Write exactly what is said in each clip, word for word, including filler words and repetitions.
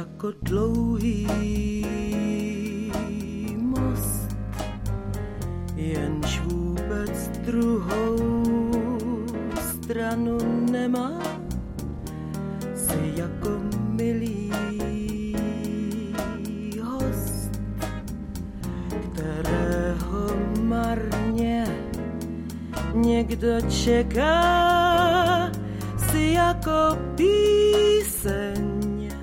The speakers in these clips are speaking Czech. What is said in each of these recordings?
jako dlouhý most, jenž vůbec druhou stranu nemá, jsi jako milý host, kterého marně někdo čeká, jsi jako píseň.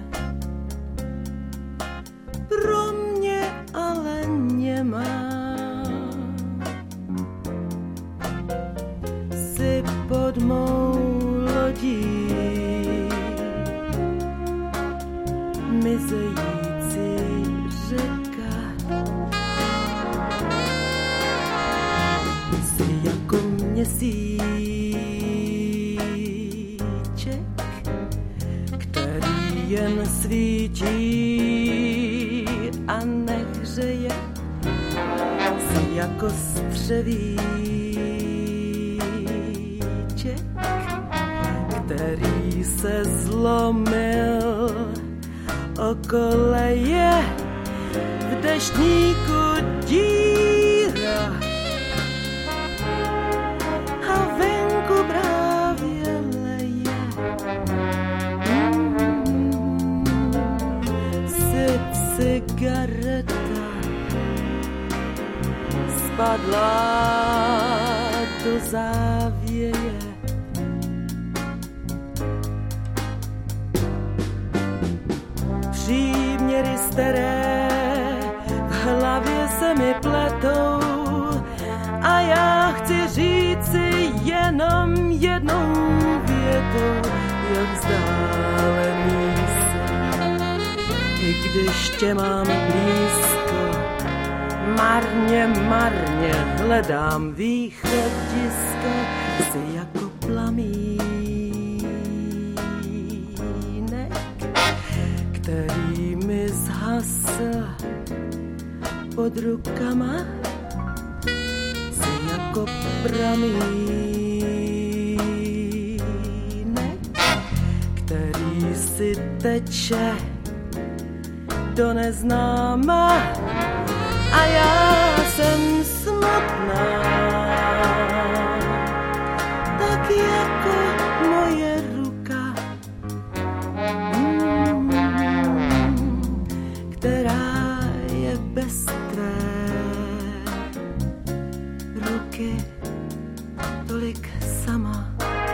Pro mě ale nemá. Jsi pod mou lodí, mizející řeka. Jsi jako měsíček, který jen svítí a nehřeje. Jsi jako střevíček, který se zlomil o koleje, v deštníku díra a venku právě leje. Mm, jsi cigareta spadla do závěje. Příměry staré v hlavě se mi pletou a já chci říci jenom jednou větou, jak vzdálený jsem, i když tě mám blízko. Marně, marně hledám východisko, jsi jako plamínek, který mi zhasl pod rukama, jsi jako pramínek, který si teče do neznáma. A já jsem smutná, tak jako moje ruka, mm, která je bez tvé ruky tolik sama.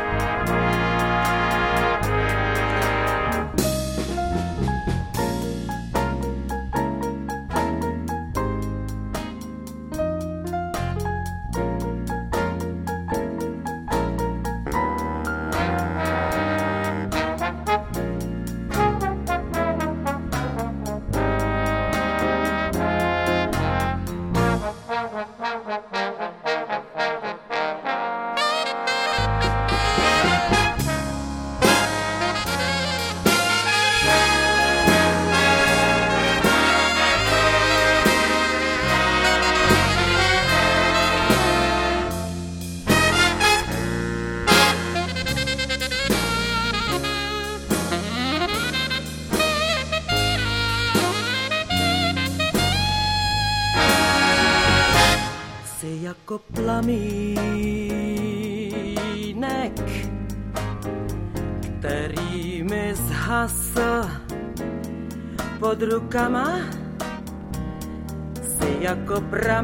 Jako plamínek, který mi zhasl pod rukama, jsi jako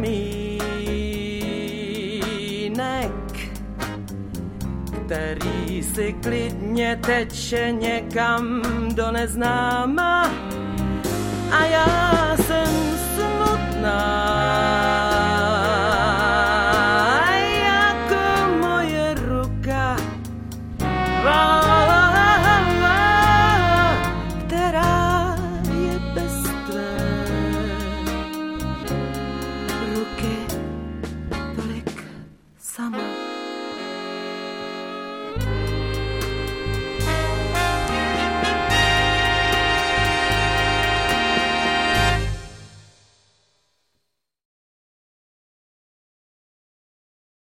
pramínek, který si klidně teče někam do neznáma. A já